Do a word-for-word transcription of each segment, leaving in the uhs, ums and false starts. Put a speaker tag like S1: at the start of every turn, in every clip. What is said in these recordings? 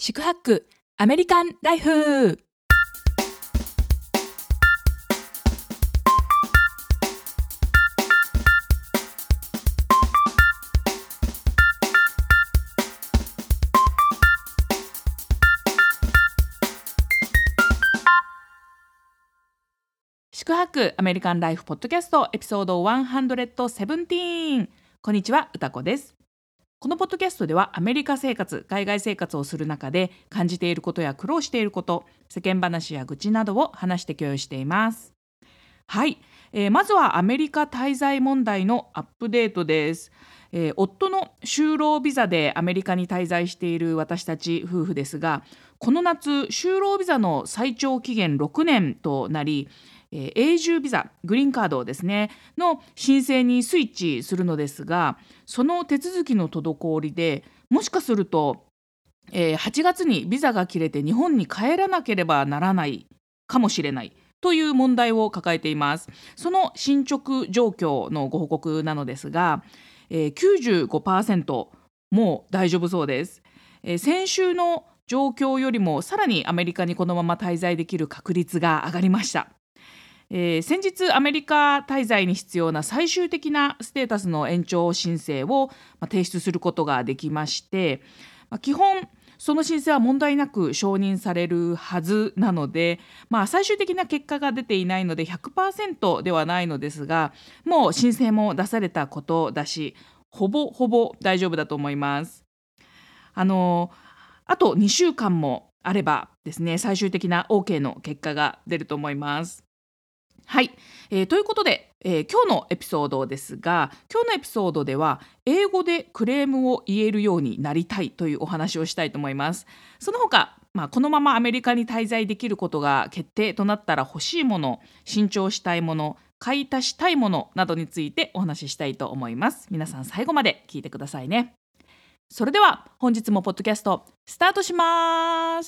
S1: 宿泊アメリカンライフ。宿泊アメリカンライフポッドキャストエピソードひゃくじゅうなな。こんにちは、うたこです。このポッドキャストではアメリカ生活、海外生活をする中で感じていることや苦労していること、世間話や愚痴などを話して共有しています。はい、えー、まずはアメリカ滞在問題のアップデートです。えー、夫の就労ビザでアメリカに滞在している私たち夫婦ですが、この夏就労ビザの最長期限ろくねんとなり、えー、永住ビザ、グリーンカードですねの申請にスイッチするのですが、その手続きの滞りでもしかすると、えー、はちがつにビザが切れて日本に帰らなければならないかもしれないという問題を抱えています。その進捗状況のご報告なのですが、えー、きゅうじゅうごパーセント もう大丈夫そうです。えー、先週の状況よりもさらにアメリカにこのまま滞在できる確率が上がりました。えー、先日アメリカ滞在に必要な最終的なステータスの延長申請を、まあ、提出することができまして、まあ、基本その申請は問題なく承認されるはずなので、まあ、最終的な結果が出ていないので ひゃくパーセント ではないのですが、もう申請も出されたことだし、ほぼほぼ大丈夫だと思います。あのあとにしゅうかんもあればですね、最終的な OK の結果が出ると思います。はい、えー、ということで、えー、今日のエピソードですが、今日のエピソードでは英語でクレームを言えるようになりたいというお話をしたいと思います。その他、まあ、このままアメリカに滞在できることが決定となったら欲しいもの、新調したいもの、買い足したいものなどについてお話ししたいと思います。皆さん最後まで聞いてくださいね。それでは本日もポッドキャストスタートします。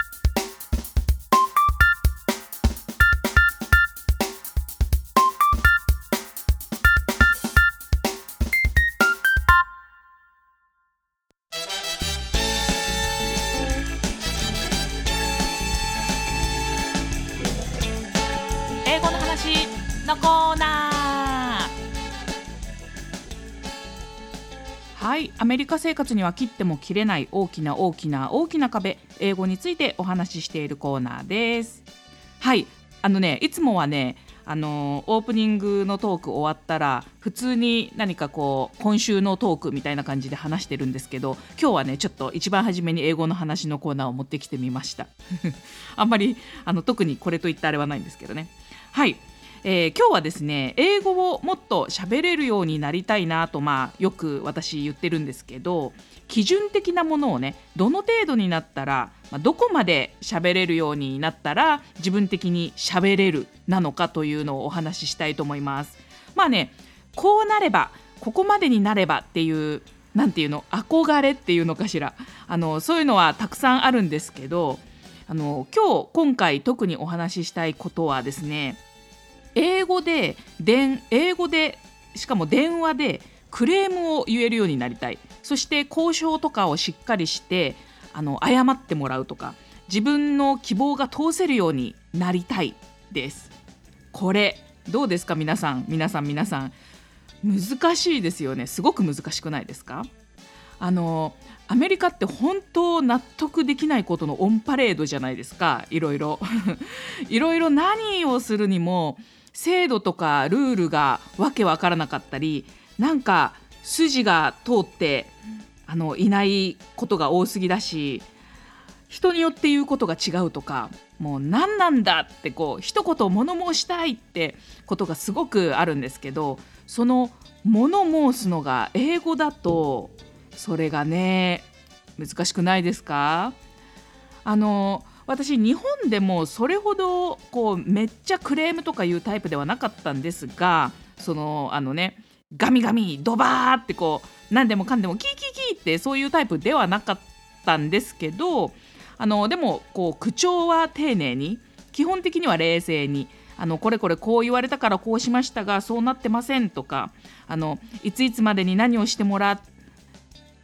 S1: 英語の話のコーナー。はい、アメリカ生活には切っても切れない大きな大きな大きな壁、英語についてお話ししているコーナーです。はい、あのね、いつもはね、あのオープニングのトーク終わったら普通に何かこう今週のトークみたいな感じで話してるんですけど、今日はねちょっと一番初めに英語の話のコーナーを持ってきてみましたあんまりあの特にこれといったあれはないんですけどね。はい、えー、今日はですね、英語をもっと喋れるようになりたいなと、まあ、よく私言ってるんですけど、基準的なものをね、どの程度になったら、まあ、どこまで喋れるようになったら自分的に喋れるなのかというのをお話ししたいと思います。まあね、こうなれば、ここまでになればっていう、なんていうの、憧れっていうのかしら、あのそういうのはたくさんあるんですけど、あの今日今回特にお話ししたいことはですね、英語でで英語でしかも電話でクレームを言えるようになりたい。そして交渉とかをしっかりしてあの謝ってもらうとか、自分の希望が通せるようになりたいです。これどうですか、皆さん皆さん皆さん。難しいですよね。すごく難しくないですか？あのアメリカって本当納得できないことのオンパレードじゃないですか。いろいろいろいろ何をするにも制度とかルールがわけわからなかったり、なんか筋が通ってあのいないことが多すぎだし、人によって言うことが違うとか、もう何なんだってこう一言物申したいってことがすごくあるんですけど、その物申すのが英語だとそれがね難しくないですか？あの私日本でもそれほどこうめっちゃクレームとかいうタイプではなかったんですが、そのあのねガミガミドバーってこう何でもかんでもキーキーキーってそういうタイプではなかったんですけど、あのでもこう口調は丁寧に、基本的には冷静に、あのこれこれこう言われたからこうしましたがそうなってませんとか、あのいついつまでに何をしてもら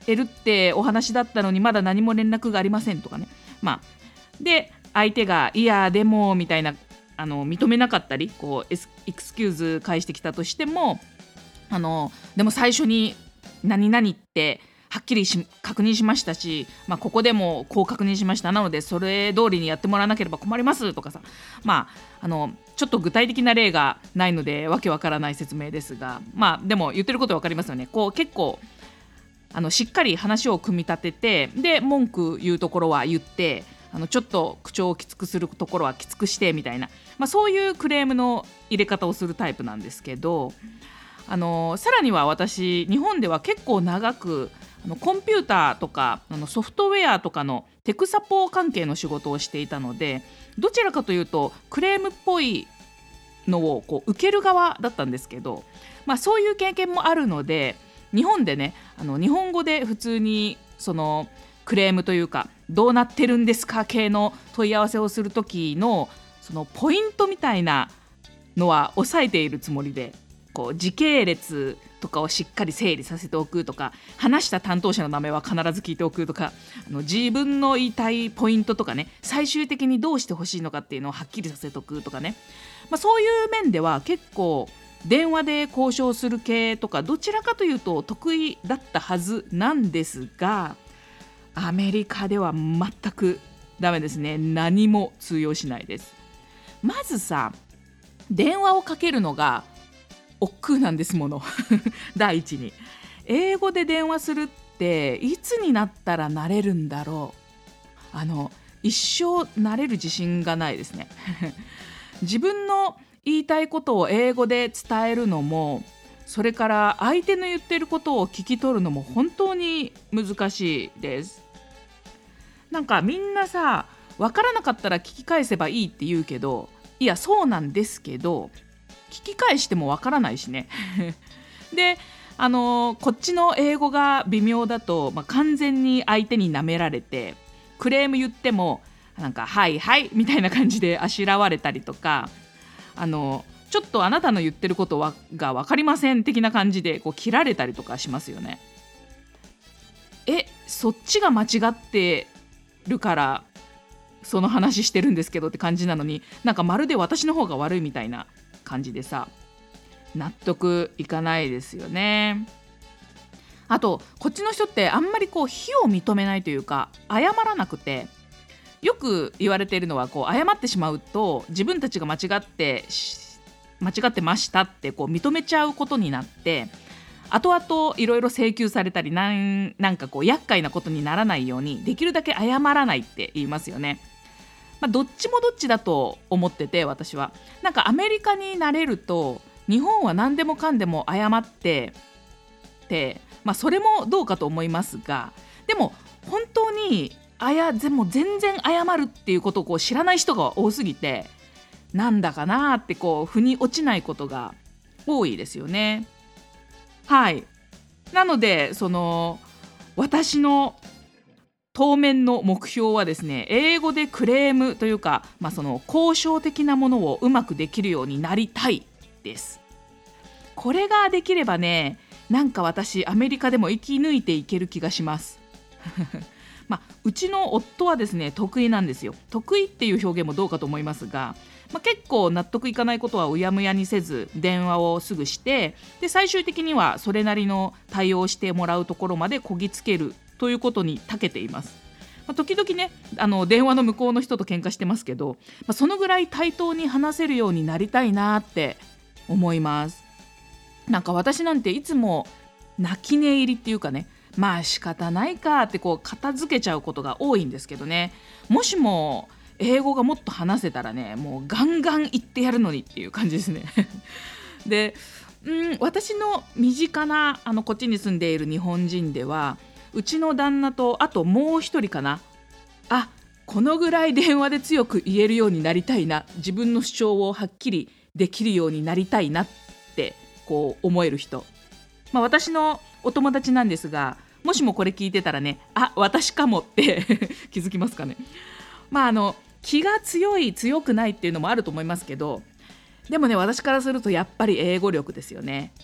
S1: えるってお話だったのにまだ何も連絡がありませんとかね。まあで相手がいやでもみたいなあの認めなかったりこうエスエクスキューズ返してきたとしても、あのでも最初に何々ってはっきりし確認しましたし、まあ、ここでもこう確認しましたなのでそれ通りにやってもらわなければ困りますとかさ、まあ、あのちょっと具体的な例がないのでわけわからない説明ですが、まあでも言ってることわかりますよね。こう結構あのしっかり話を組み立てて、で文句言うところは言って、あのちょっと口調をきつくするところはきつくしてみたいな、まあ、そういうクレームの入れ方をするタイプなんですけど、あのさらには私日本では結構長くあのコンピューターとかあのソフトウェアとかのテクサポ関係の仕事をしていたので、どちらかというとクレームっぽいのをこう受ける側だったんですけど、まあ、そういう経験もあるので、日本でねあの日本語で普通にそのクレームというかどうなってるんですか系の問い合わせをする時のそのポイントみたいなのは抑えているつもりで、こう時系列とかをしっかり整理させておくとか、話した担当者の名前は必ず聞いておくとか、あの自分の言いたいポイントとかね、最終的にどうしてほしいのかっていうのをはっきりさせておくとかね、まあ、そういう面では結構電話で交渉する系とかどちらかというと得意だったはずなんですが、アメリカでは全くダメですね。何も通用しないです。まずさ、電話をかけるのが億劫なんですもの第一に英語で電話するっていつになったら慣れるんだろう。あの一生慣れる自信がないですね自分の言いたいことを英語で伝えるのも、それから相手の言ってることを聞き取るのも本当に難しいです。なんかみんなさ、分からなかったら聞き返せばいいって言うけど、いやそうなんですけど聞き返しても分からないしねで、あのー、こっちの英語が微妙だと、まあ、完全に相手に舐められて、クレーム言ってもなんかはいはいみたいな感じであしらわれたりとか、あのー、ちょっとあなたの言ってることはが分かりません的な感じでこう切られたりとかしますよね。え、そっちが間違ってるからその話してるんですけどって感じなのに、なんかまるで私の方が悪いみたいな感じでさ、納得いかないですよね。あとこっちの人ってあんまりこう非を認めないというか、謝らなくて、よく言われているのはこう謝ってしまうと自分たちが間違って間違ってましたってこう認めちゃうことになって、後々いろいろ請求されたりなん、なんかこう厄介なことにならないようにできるだけ謝らないって言いますよね。まあ、どっちもどっちだと思ってて、私はなんかアメリカになれると日本は何でもかんでも謝ってて、まあ、それもどうかと思いますが、でも本当にあやでも全然謝るっていうことをこう知らない人が多すぎて、なんだかなってこう腑に落ちないことが多いですよね。はい。なのでその私の当面の目標はですね、英語でクレームというか、まあ、その交渉的なものをうまくできるようになりたいです。これができればね、なんか私アメリカでも生き抜いていける気がしますまあ、うちの夫はですね得意なんですよ。得意っていう表現もどうかと思いますが、まあ、結構納得いかないことはうやむやにせず電話をすぐして、で最終的にはそれなりの対応してもらうところまでこぎつけるということに長けています。まあ、時々ねあの電話の向こうの人と喧嘩してますけど、まあ、そのぐらい対等に話せるようになりたいなって思います。なんか私なんていつも泣き寝入りっていうかね、まあ仕方ないかってこう片付けちゃうことが多いんですけどね、もしも英語がもっと話せたらね、もうガンガン言ってやるのにっていう感じですねで、うん、私の身近なあのこっちに住んでいる日本人では、うちの旦那とあともう一人かな、あ、このぐらい電話で強く言えるようになりたいな、自分の主張をはっきりできるようになりたいなってこう思える人、まあ、私のお友達なんですが、もしもこれ聞いてたらね、あ、私かもって気づきますかね。まああの気が強い強くないっていうのもあると思いますけど、でもね私からするとやっぱり英語力ですよね。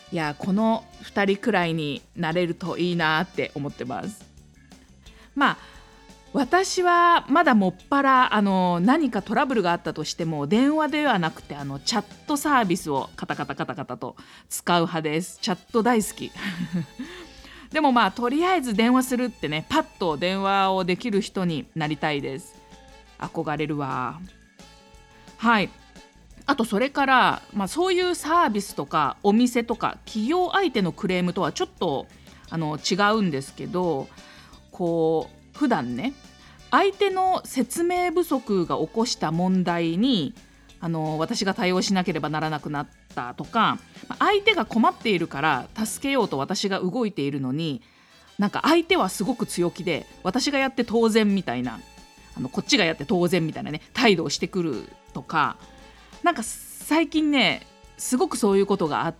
S1: いやこのふたりくらいになれるといいなって思ってます。まあ私はまだもっぱらあの何かトラブルがあったとしても電話ではなくてあのチャットサービスをカタカタカタカタと使う派です。チャット大好きでもまあとりあえず電話するってね、パッと電話をできる人になりたいです。憧れるわ。はい。あとそれから、まあ、そういうサービスとかお店とか企業相手のクレームとはちょっとあの違うんですけど、こう普段ね、相手の説明不足が起こした問題にあの私が対応しなければならなくなったとか、相手が困っているから助けようと私が動いているのに、なんか相手はすごく強気で私がやって当然みたいな、あのこっちがやって当然みたいなね態度をしてくるとか、なんか最近ねすごくそういうことがあって、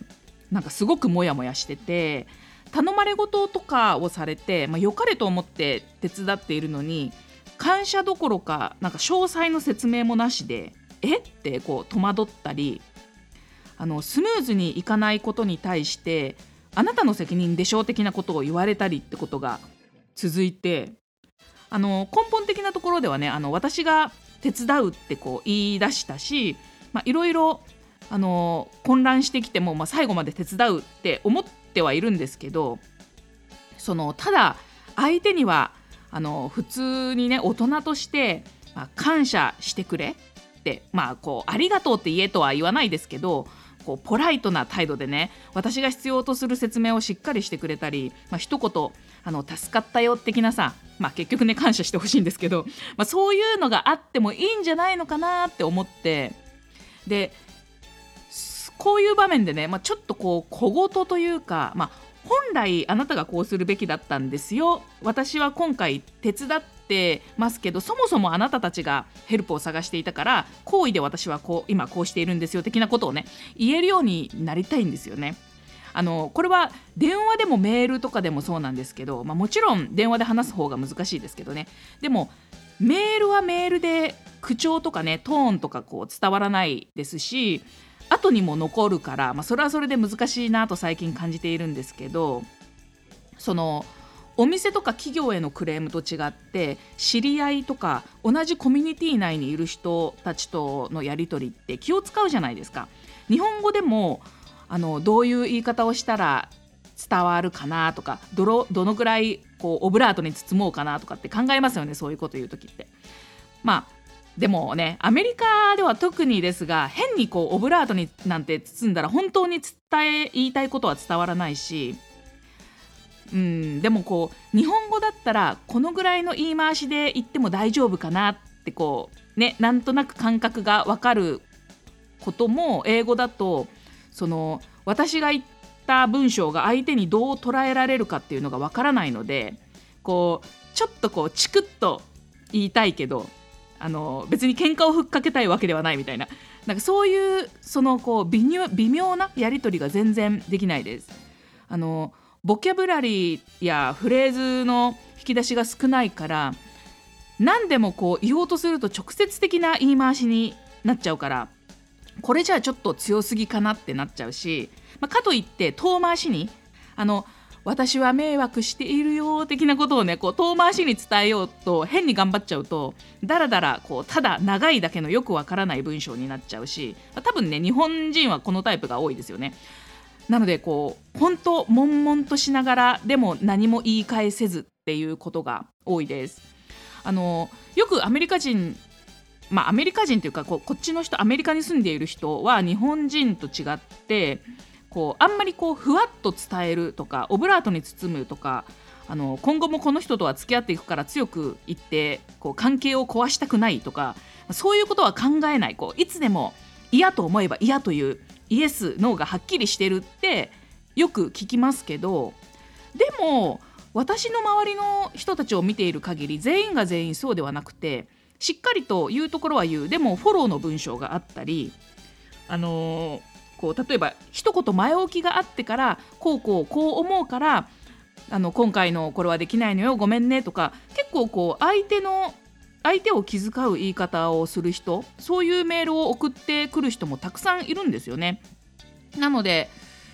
S1: なんかすごくモヤモヤしてて、頼まれ事とかをされて、まあ、良かれと思って手伝っているのに感謝どころかなんか詳細の説明もなしでえってこう戸惑ったり、あのスムーズにいかないことに対してあなたの責任でしょう的なことを言われたりってことが続いて、あの根本的なところではね、あの私が手伝うってこう言い出したし、まあいろいろあの混乱してきても、まあ、最後まで手伝うって思ってはいるんですけど、そのただ相手にはあの普通にね大人として、まあ、感謝してくれって、まあこうありがとうって言えとは言わないですけど、こうポライトな態度でね私が必要とする説明をしっかりしてくれたり、まあ、一言あの助かったよ的なさ、まあ、結局ね感謝してほしいんですけど、まあ、そういうのがあってもいいんじゃないのかなって思って、でこういう場面でね、まあ、ちょっとこう小言というか、まあ、本来あなたがこうするべきだったんですよ、私は今回手伝ってますけどそもそもあなたたちがヘルプを探していたから好意で私はこう今こうしているんですよ的なことをね言えるようになりたいんですよね。あのこれは電話でもメールとかでもそうなんですけど、まあ、もちろん電話で話す方が難しいですけどね、でもメールはメールで口調とかねトーンとかこう伝わらないですし、後にも残るから、まあ、それはそれで難しいなと最近感じているんですけど、そのお店とか企業へのクレームと違って知り合いとか同じコミュニティ内にいる人たちとのやり取りって気を使うじゃないですか。日本語でもあのどういう言い方をしたら伝わるかなとか、どの、どのぐらいこうオブラートに包もうかなとかって考えますよね、そういうこと言うときって。まあでもねアメリカでは特にですが、変にこうオブラートになんて包んだら本当に伝え言いたいことは伝わらないし、うんでもこう日本語だったらこのぐらいの言い回しで言っても大丈夫かなってこうね、なんとなく感覚がわかることも英語だと、その私が言った文章が相手にどう捉えられるかっていうのがわからないので、こうちょっとこうチクッと言いたいけどあの別に喧嘩をふっかけたいわけではないみたいな、なんかそういうそのこう微妙、微妙なやり取りが全然できないです。あのボキャブラリーやフレーズの引き出しが少ないから、何でもこう言おうとすると直接的な言い回しになっちゃうから、これじゃあちょっと強すぎかなってなっちゃうし、まあ、かといって遠回しにあの私は迷惑しているよ的なことをねこう遠回しに伝えようと変に頑張っちゃうと、だらだらこうただ長いだけのよくわからない文章になっちゃうし、多分ね日本人はこのタイプが多いですよね。なのでこう本当悶々としながらでも何も言い返せずっていうことが多いです。あのよくアメリカ人まあアメリカ人というかこうこっちの人、アメリカに住んでいる人は日本人と違ってこうあんまりこうふわっと伝えるとかオブラートに包むとか、あの今後もこの人とは付き合っていくから強く言ってこう関係を壊したくないとか、そういうことは考えない、こういつでも嫌と思えば嫌というイエスノーがはっきりしてるってよく聞きますけど、でも私の周りの人たちを見ている限り全員が全員そうではなくて、しっかりと言うところは言う、でもフォローの文章があったり、あのーこう例えば一言前置きがあってからこうこうこう思うからあの今回のこれはできないのよごめんねとか、結構こう相手の相手を気遣う言い方をする人、そういうメールを送ってくる人もたくさんいるんですよね。なので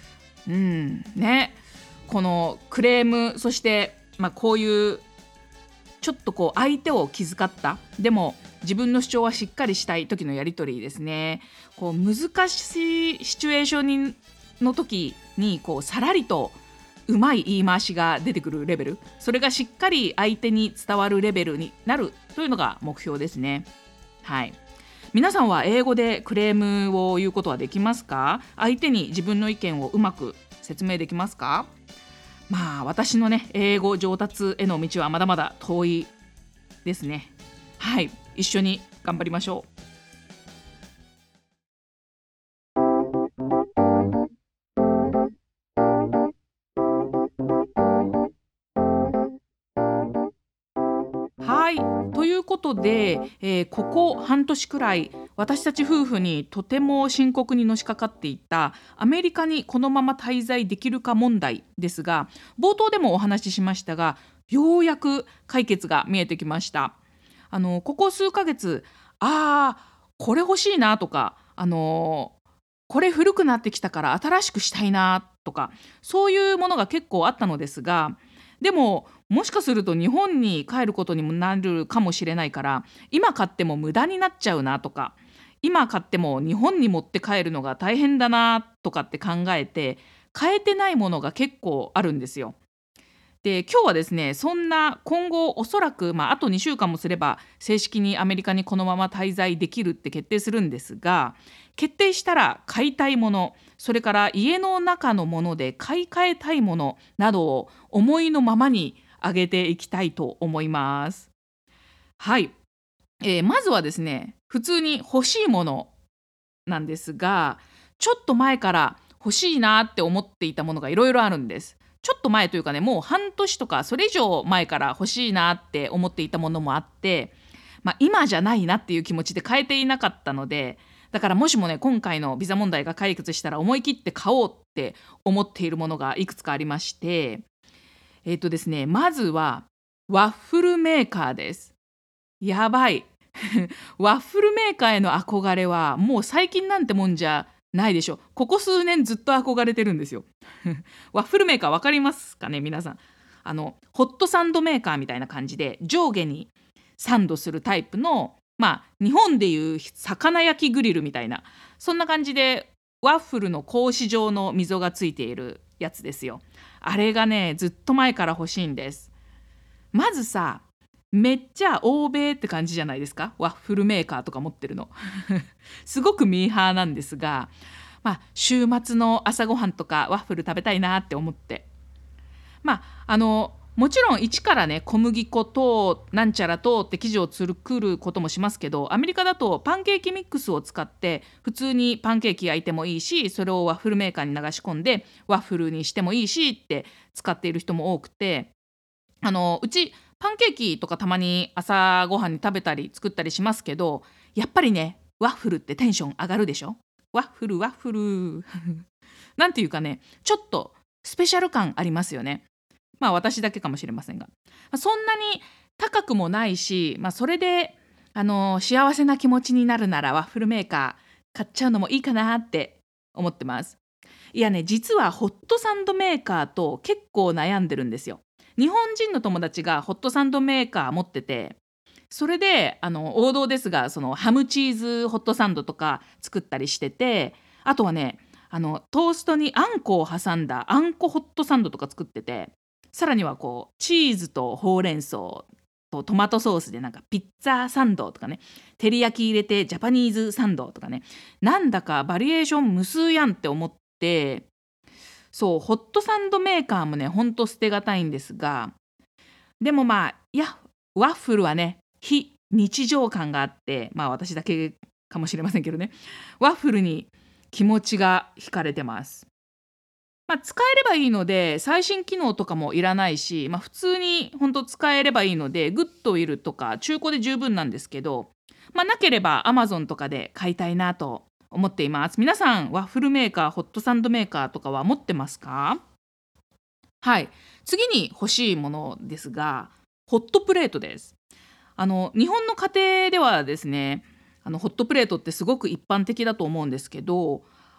S1: うんね、このクレーム、そして、まあ、こういうちょっとこう相手を気遣った、でも自分の主張はしっかりしたい時のやり取りですね。こう難しいシチュエーションにの時にこうさらりとうまい言い回しが出てくるレベル、それがしっかり相手に伝わるレベルになるというのが目標ですね。はい。皆さんは英語でクレームを言うことはできますか？相手に自分の意見をうまく説明できますか？まあ私のね英語上達への道はまだまだ遠いですね。はい、一緒に頑張りましょう。はい、ということで、えーここ半年くらい私たち夫婦にとても深刻にのしかかっていたアメリカにこのまま滞在できるか問題ですが、冒頭でもお話ししましたが、ようやく解決が見えてきました。あのここ数ヶ月、あーこれ欲しいなとか、あのこれ古くなってきたから新しくしたいなとか、そういうものが結構あったのですが、でももしかすると日本に帰ることにもなるかもしれないから、今買っても無駄になっちゃうなとか、今買っても日本に持って帰るのが大変だなとかって考えて買えてないものが結構あるんですよ。で今日はですね、そんな今後おそらく、まあ、あとにしゅうかんもすれば正式にアメリカにこのまま滞在できるって決定するんですが、決定したら買いたいもの、それから家の中のもので買い替えたいものなどを思いのままに上げていきたいと思います。はい、えーまずはですね、普通に欲しいものなんですが、ちょっと前から欲しいなって思っていたものがいろいろあるんです。ちょっと前というかね、もう半年とかそれ以上前から欲しいなって思っていたものもあって、まあ、今じゃないなっていう気持ちで変えていなかったので、だからもしもね今回のビザ問題が解決したら思い切って買おうって思っているものがいくつかありまして、えっ、とですね、まずはワッフルメーカーです。やばい。ワッフルメーカーへの憧れはもう最近なんてもんじゃないでしょ。ここ数年ずっと憧れてるんですよ。ワッフルメーカーわかりますかね皆さん。あのホットサンドメーカーみたいな感じで上下にサンドするタイプの、まあ日本でいう魚焼きグリルみたいな、そんな感じでワッフルの格子状の溝がついているやつですよ。あれがねずっと前から欲しいんです。まずさ、めっちゃ欧米って感じじゃないですか、ワッフルメーカーとか持ってるの。すごくミーハーなんですが、まあ週末の朝ごはんとかワッフル食べたいなって思って、まああのもちろん一からね小麦粉となんちゃらとって生地を作ることもしますけど、アメリカだとパンケーキミックスを使って普通にパンケーキ焼いてもいいし、それをワッフルメーカーに流し込んでワッフルにしてもいいしって使っている人も多くて、あのうちパンケーキとかたまに朝ごはんに食べたり作ったりしますけど、やっぱりねワッフルってテンション上がるでしょ。ワッフルワッフル。なんていうかね、ちょっとスペシャル感ありますよね。まあ私だけかもしれませんが、まあそんなに高くもないし、まあ、それであの幸せな気持ちになるならワッフルメーカー買っちゃうのもいいかなって思ってます。いやね、実はホットサンドメーカーと結構悩んでるんですよ。日本人の友達がホットサンドメーカー持ってて、それであの王道ですが、そのハムチーズホットサンドとか作ったりしてて、あとはね、あのトーストにあんこを挟んだあんこホットサンドとか作ってて、さらにはこうチーズとほうれん草とトマトソースでなんかピッツァサンドとかね、照り焼き入れてジャパニーズサンドとかね、なんだかバリエーション無数やんって思って、そうホットサンドメーカーもねほんと捨てがたいんですが、でもまあいやワッフルはね非日常感があって、まあ私だけかもしれませんけどね、ワッフルに気持ちが惹かれてます。まあ、使えればいいので最新機能とかもいらないし、まあ、普通に本当使えればいいのでグッドウィルとか中古で十分なんですけど、まあ、なければ Amazon とかで買いたいなと思っています。皆さんワッフルメーカーホットサンドメーカーとかは持ってますか？はい、次に欲しいものですが、ホットプレートです。あの日本の家庭ではですね、あのホットプレートってすごく一般的だと思うんですけど、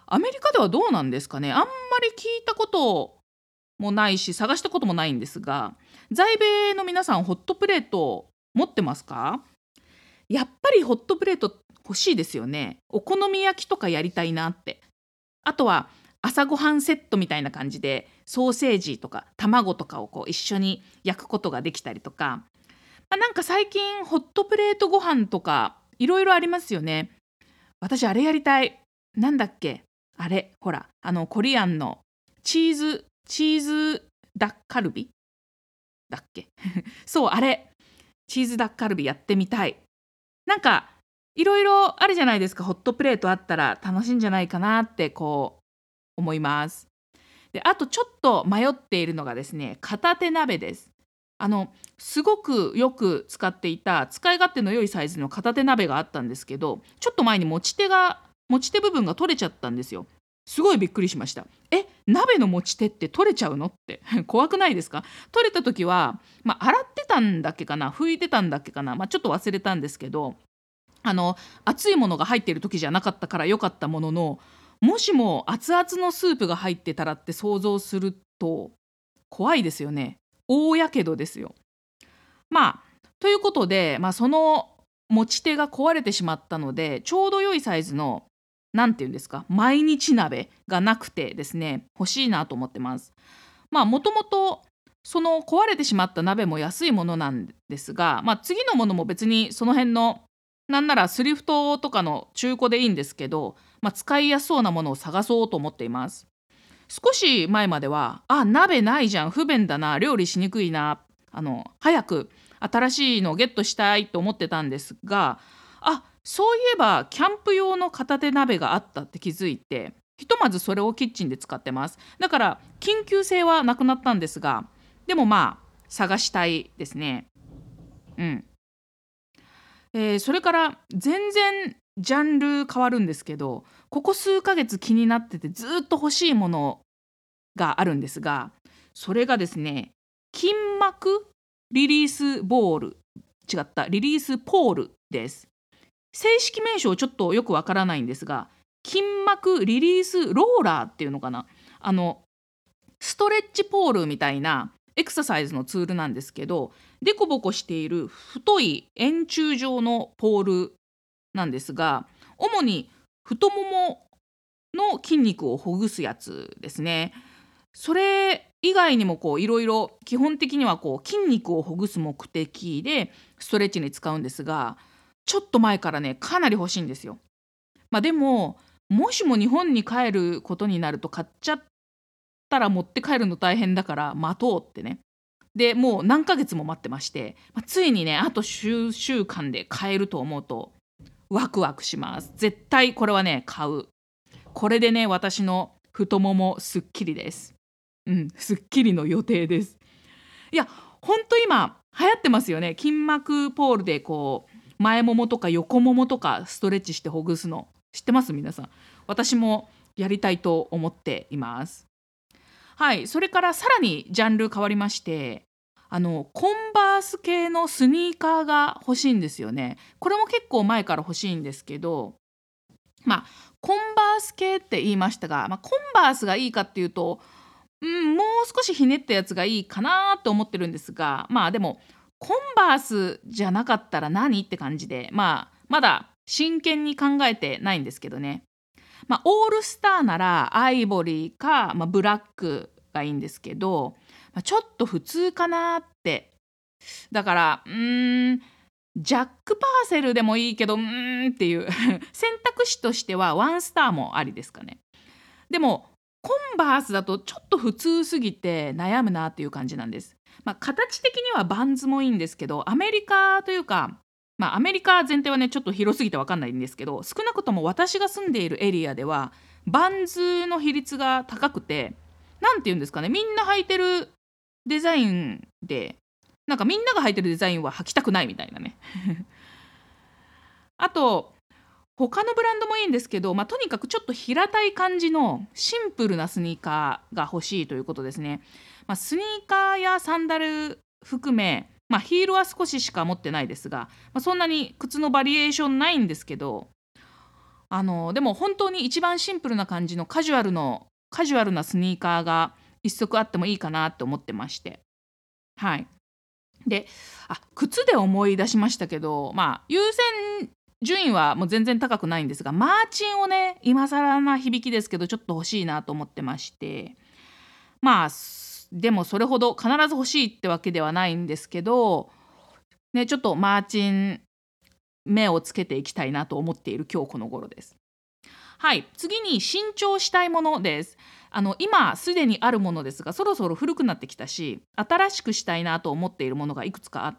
S1: アメリカではどうなんですかね。あんまり聞いたこともないし、探したこともないんですが、在米の皆さんホットプレート持ってますか？やっぱりホットプレート欲しいですよね。お好み焼きとかやりたいなって。あとは朝ごはんセットみたいな感じでソーセージとか卵とかをこう一緒に焼くことができたりとか、まあ、なんか最近ホットプレートご飯とかいろいろありますよね。私あれやりたい。なんだっけ、あれほら、あのコリアンのチーズチーズダッカルビだっけそう、あれチーズダッカルビやってみたい。なんかいろいろあるじゃないですか。ホットプレートあったら楽しいんじゃないかなってこう思います。で、あとちょっと迷っているのがですね、片手鍋です。あのすごくよく使っていた使い勝手の良いサイズの片手鍋があったんですけど、ちょっと前に持ち手が持ち手部分が取れちゃったんですよ。すごいびっくりしました。え、鍋の持ち手って取れちゃうのって怖くないですか？取れた時は、まあ、洗ってたんだっけかな、拭いてたんだっけかな、まあ、ちょっと忘れたんですけど、あの熱いものが入っている時じゃなかったから良かったものの、もしも熱々のスープが入ってたらって想像すると怖いですよね。大やけどですよ。まあということで、まあ、その持ち手が壊れてしまったので、ちょうど良いサイズのなんていうんですか、毎日鍋がなくてですね、欲しいなと思ってます。まあもともとその壊れてしまった鍋も安いものなんですが、まあ、次のものも別にその辺のなんならスリフトとかの中古でいいんですけど、まあ、使いやすそうなものを探そうと思っています。少し前までは、あ、鍋ないじゃん、不便だな、料理しにくいな、あの早く新しいのをゲットしたいと思ってたんですが、あ、そういえばキャンプ用の片手鍋があったって気づいて、ひとまずそれをキッチンで使ってます。だから緊急性はなくなったんですが、でもまあ探したいですね。うん。えーそれから全然ジャンル変わるんですけど、ここ数ヶ月気になっててずっと欲しいものがあるんですが、それがですね、筋膜リリースボール、違った、リリースポールです。正式名称ちょっとよくわからないんですが、筋膜リリースローラーっていうのかな、あのストレッチポールみたいなエクササイズのツールなんですけど、デコボコしている太い円柱状のポールなんですが、主に太ももの筋肉をほぐすやつですね。それ以外にもこういろいろ、基本的にはこう筋肉をほぐす目的でストレッチに使うんですが、ちょっと前からねかなり欲しいんですよ。まあでも、もしも日本に帰ることになると買っちゃったら持って帰るの大変だから待とうってね。でもう何ヶ月も待ってまして、まあ、ついにねあと数週間で買えると思うとワクワクします。絶対これはね買う。これでね私の太ももすっきりです。うん、すっきりの予定です。いや、ほんと今流行ってますよね。筋膜ポールでこう前ももとか横ももとかストレッチしてほぐすの知ってます？皆さん。私もやりたいと思っています。はい、それからさらにジャンル変わりまして、あのコンバース系のスニーカーが欲しいんですよね。これも結構前から欲しいんですけど、まあコンバース系って言いましたが、まあ、コンバースがいいかっていうと、うん、もう少しひねったやつがいいかなと思ってるんですが、まあでもコンバースじゃなかったら何って感じで、まあまだ真剣に考えてないんですけどね。まあ、オールスターならアイボリーか、まあ、ブラックがいいんですけど、まあ、ちょっと普通かなって。だからうーんジャック・パーセルでもいいけどうーんっていう選択肢としてはワンスターもありですかね。でもコンバースだとちょっと普通すぎて悩むなっていう感じなんです。まあ、形的にはバンズもいいんですけど、アメリカというか、まあ、アメリカ全体はねちょっと広すぎて分かんないんですけど、少なくとも私が住んでいるエリアではバンズの比率が高くて、なんて言うんですかね、みんな履いてるデザインで、なんかみんなが履いてるデザインは履きたくないみたいなね。あと他のブランドもいいんですけど、まあ、とにかくちょっと平たい感じのシンプルなスニーカーが欲しいということですね。まあ、スニーカーやサンダル含め、まあ、ヒールは少ししか持ってないですが、まあ、そんなに靴のバリエーションないんですけど、 あのでも本当に一番シンプルな感じのカジュアルのカジュアルなスニーカーが一足あってもいいかなって思ってまして。はい。で、あ、靴で思い出しましたけど、まあ、優先順位はもう全然高くないんですが、マーチンをね、今更な響きですけど、ちょっと欲しいなと思ってまして、まあ、すでもそれほど必ず欲しいってわけではないんですけど、ね、ちょっとマーチン目をつけていきたいなと思っている今日この頃です。はい、次に新調したいものです。あの今すでにあるものですが、そろそろ古くなってきたし、新しくしたいなと思っているものがいくつかあって、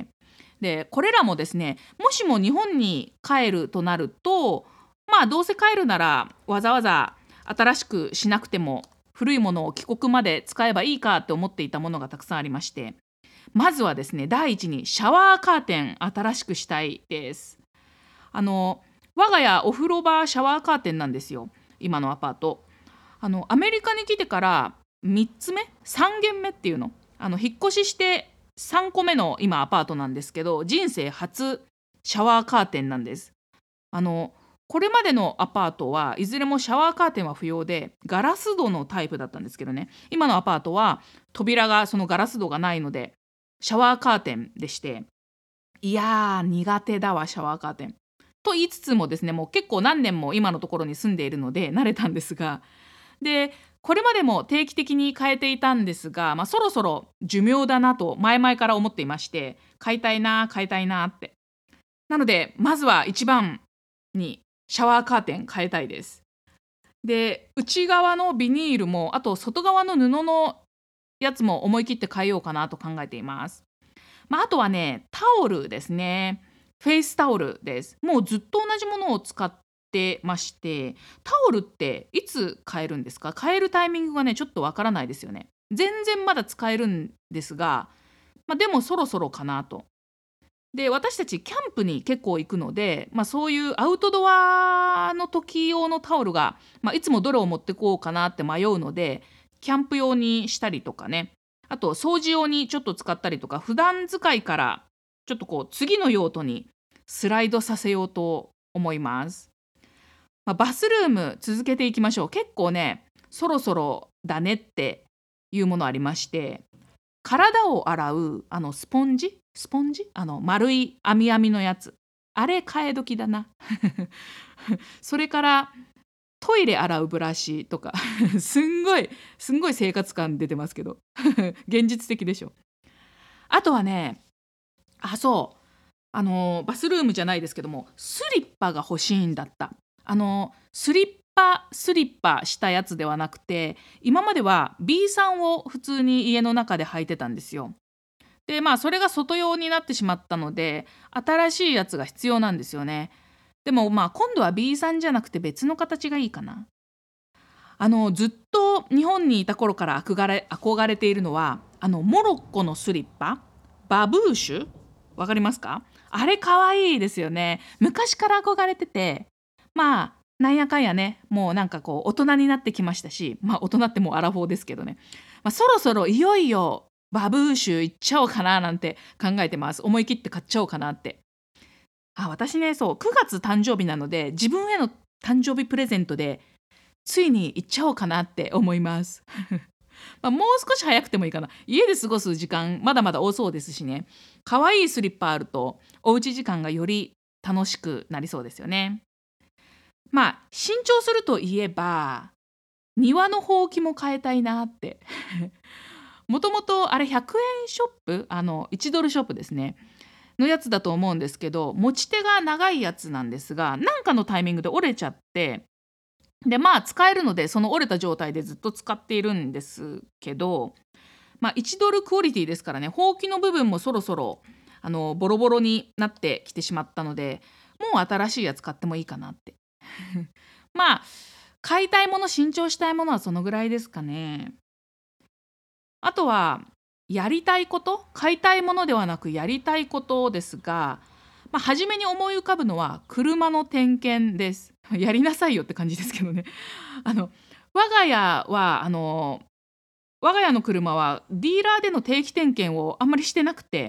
S1: でこれらもですね、もしも日本に帰るとなると、まあどうせ帰るならわざわざ新しくしなくても古いものを帰国まで使えばいいかって思っていたものがたくさんありまして、まずはですね、第一にシャワーカーテン新しくしたいです。あの我が家お風呂場シャワーカーテンなんですよ、今のアパート。あのアメリカに来てからみっつめさん軒目っていうの、あの引っ越ししてさんこめの今アパートなんですけど、人生初シャワーカーテンなんです。あのこれまでのアパートはいずれもシャワーカーテンは不要でガラス戸のタイプだったんですけどね、今のアパートは扉がそのガラス戸がないのでシャワーカーテンでして、いやー苦手だわシャワーカーテンと言いつつもですね、もう結構何年も今のところに住んでいるので慣れたんですが、でこれまでも定期的に変えていたんですが、まあ、そろそろ寿命だなと前々から思っていまして、買いたいな買いたいなって。なのでまずは一番にシャワーカーテン変えたいです。で内側のビニールも、あと外側の布のやつも思い切って変えようかなと考えています。まあ、あとはね、タオルですね。フェイスタオルです。もうずっと同じものを使ってまして、タオルっていつ変えるんですか？変えるタイミングがね、ちょっとわからないですよね。全然まだ使えるんですが、まあ、でもそろそろかなと。で、私たちキャンプに結構行くので、まあ、そういうアウトドアの時用のタオルが、まあ、いつもどれを持ってこうかなって迷うので、キャンプ用にしたりとかね、あと掃除用にちょっと使ったりとか、普段使いからちょっとこう次の用途にスライドさせようと思います。まあ、バスルーム続けていきましょう。結構ね、そろそろだねっていうものありまして、体を洗うあのスポンジスポンジあの丸い網網のやつ、あれ替え時だな。それからトイレ洗うブラシとかすんごいすんごい生活感出てますけど現実的でしょ。あとはね、あそうあのバスルームじゃないですけども、スリッパが欲しいんだった。あのスリッパスリッパしたやつではなくて、今までは ビーさんを普通に家の中で履いてたんですよ。でまあそれが外用になってしまったので、新しいやつが必要なんですよね。でもまあ今度は ビーさんじゃなくて別の形がいいかな。あのずっと日本にいた頃から憧れ憧れているのは、あのモロッコのスリッパ、バブーシュ、わかりますか？あれ可愛いですよね。昔から憧れてて、まあなんやかんやね、もうなんかこう大人になってきましたし、まあ大人ってもうアラフォーですけどね、まあ、そろそろいよいよバブーシュ行っちゃおうかななんて考えてます。思い切って買っちゃおうかなって。あ、私ね、そうくがつ誕生日なので、自分への誕生日プレゼントでついに行っちゃおうかなって思います。まあもう少し早くてもいいかな。家で過ごす時間まだまだ多そうですしね。可愛いスリッパあるとおうち時間がより楽しくなりそうですよね。まあ新調するといえば庭のほうきも変えたいなって。もともとあれひゃくえんショップ、あのいちドルショップですねのやつだと思うんですけど、持ち手が長いやつなんですが、なんかのタイミングで折れちゃって、でまあ使えるのでその折れた状態でずっと使っているんですけど、まあ、いちドルクオリティですからね、ほうきの部分もそろそろあのボロボロになってきてしまったので、もう新しいやつ買ってもいいかなって。まあ買いたいもの新調したいものはそのぐらいですかね。あとはやりたいこと、買いたいものではなくやりたいことですが、まあ、初めに思い浮かぶのは車の点検です。やりなさいよって感じですけどね。あの我が家はあの我が家の車はディーラーでの定期点検をあんまりしてなくて、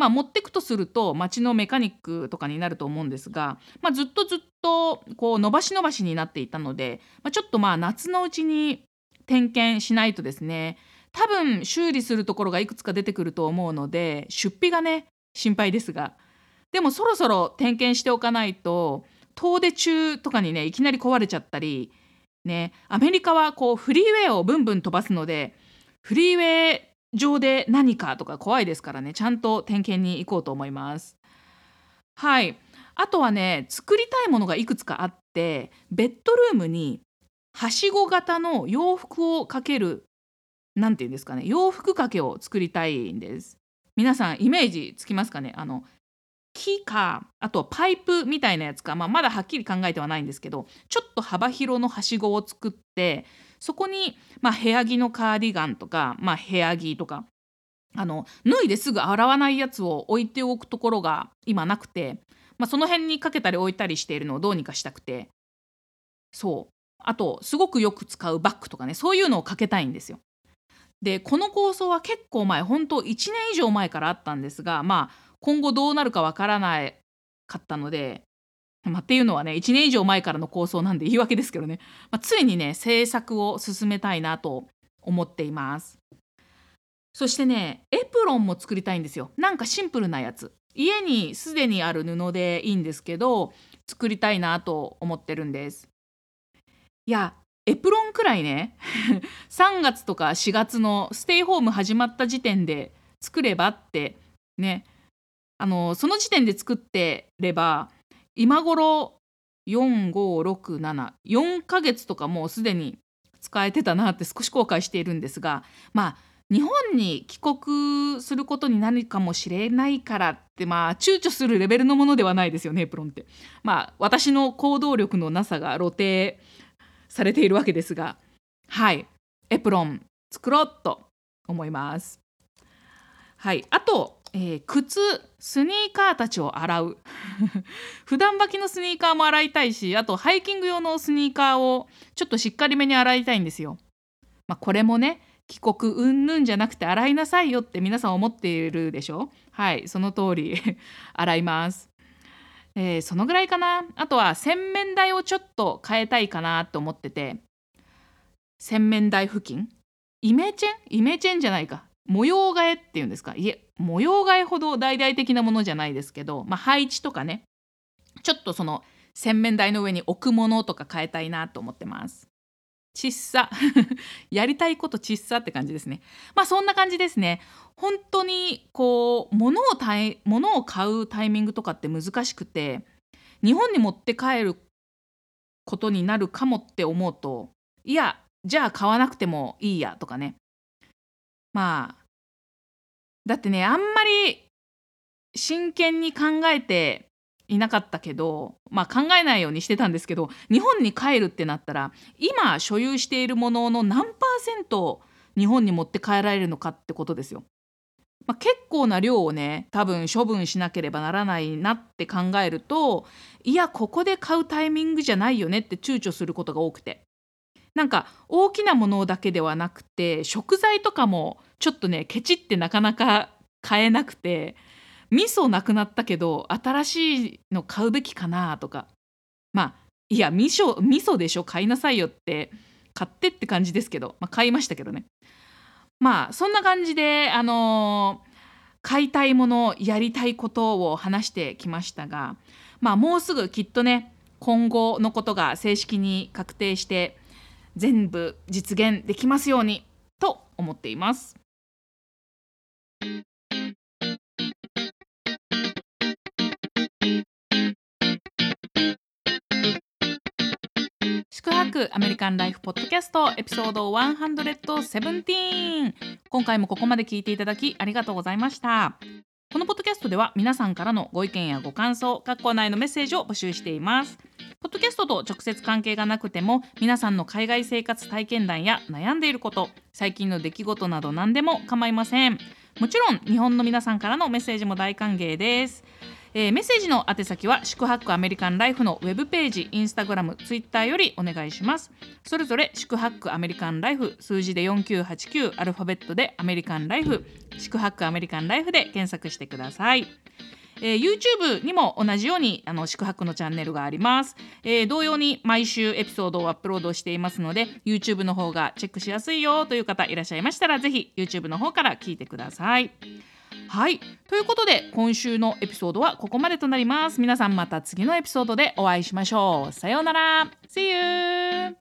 S1: まあ、持ってくとすると街のメカニックとかになると思うんですが、まあ、ずっとずっとこう伸ばし伸ばしになっていたので、まあ、ちょっとまあ夏のうちに点検しないとですね、多分修理するところがいくつか出てくると思うので出費がね心配ですが、でもそろそろ点検しておかないと遠出中とかにねいきなり壊れちゃったりね、アメリカはこうフリーウェイをブンブン飛ばすので、フリーウェイ上で何かとか怖いですからね、ちゃんと点検に行こうと思います。はい。あとはね、作りたいものがいくつかあって、ベッドルームにはしご型の洋服をかける、なんていうんですかね、洋服掛けを作りたいんです。皆さんイメージつきますかね。あの木か、あとパイプみたいなやつか、まあ、まだはっきり考えてはないんですけど、ちょっと幅広のはしごを作って、そこに、まあ、部屋着のカーディガンとか、まあ、部屋着とか、あの脱いですぐ洗わないやつを置いておくところが今なくて、まあ、その辺にかけたり置いたりしているのをどうにかしたくて、そうあとすごくよく使うバッグとかね、そういうのをかけたいんですよ。でこの構想は結構前、本当いちねん以上前からあったんですが、まあ今後どうなるかわからないかったので、まあ、っていうのはねいちねん以上前からの構想なんで言い訳ですけどね、まあ、ついにね制作を進めたいなと思っています。そしてねエプロンも作りたいんですよ。なんかシンプルなやつ、家にすでにある布でいいんですけど作りたいなと思ってるんです。いやエプロンくらいねさんがつとかしがつのステイホーム始まった時点で作ればってね、あのその時点で作ってれば今頃よん、ご、ろく、なな、よんかげつとかもうすでに使えてたなって少し後悔しているんですが、まあ日本に帰国することになるかもしれないからってまあ躊躇するレベルのものではないですよねエプロンって。まあ私の行動力のなさが露呈されているわけですが、はいエプロン作ろうと思います。はい、あと、えー靴、スニーカーたちを洗う普段履きのスニーカーも洗いたいし、あとハイキング用のスニーカーをちょっとしっかりめに洗いたいんですよ。まあ、これもね帰国うんぬんじゃなくて洗いなさいよって皆さん思っているでしょ。はい、その通り洗います。えーそのぐらいかな。あとは洗面台をちょっと変えたいかなと思ってて、洗面台付近イメチェンイメチェンじゃないか、模様替えっていうんですか、いえ模様替えほど大々的なものじゃないですけど、まあ、配置とかね、ちょっとその洗面台の上に置くものとか変えたいなと思ってます。ちっさやりたいことちっさって感じですね。まあそんな感じですね。本当にこう物をたい物を買うタイミングとかって難しくて、日本に持って帰ることになるかもって思うと、いやじゃあ買わなくてもいいやとかね。まあだってねあんまり真剣に考えていなかったけど、まあ考えないようにしてたんですけど、日本に帰るってなったら今所有しているものの何パーセントを日本に持って帰られるのかってことですよ。まあ、結構な量をね多分処分しなければならないなって考えると、いやここで買うタイミングじゃないよねって躊躇することが多くて、なんか大きなものだけではなくて食材とかもちょっとねケチってなかなか買えなくて、味噌なくなったけど新しいの買うべきかなとか、まあいや味噌味噌でしょ買いなさいよって買ってって感じですけど、まあ、買いましたけどね。まあそんな感じであのー買いたいものやりたいことを話してきましたが、まあもうすぐきっとね今後のことが正式に確定して全部実現できますようにと思っています。宿泊アメリカンライフポッドキャストエピソードひゃくなな、今回もここまで聞いていただきありがとうございました。このポッドキャストでは皆さんからのご意見やご感想、学校内のメッセージを募集しています。ポッドキャストと直接関係がなくても皆さんの海外生活体験談や悩んでいること、最近の出来事など何でも構いません。もちろん日本の皆さんからのメッセージも大歓迎です。 えーメッセージの宛先は宿泊アメリカンライフのウェブページ、インスタグラム、ツイッターよりお願いします。それぞれ宿泊アメリカンライフ、数字でよんきゅうはちきゅう、アルファベットでアメリカンライフ、宿泊アメリカンライフで検索してください。えー YouTube にも同じようにあの宿泊のチャンネルがあります。えー同様に毎週エピソードをアップロードしていますので YouTube の方がチェックしやすいよという方いらっしゃいましたら、ぜひ YouTube の方から聞いてください。はい、ということで今週のエピソードはここまでとなります。皆さんまた次のエピソードでお会いしましょう。さようなら。See you!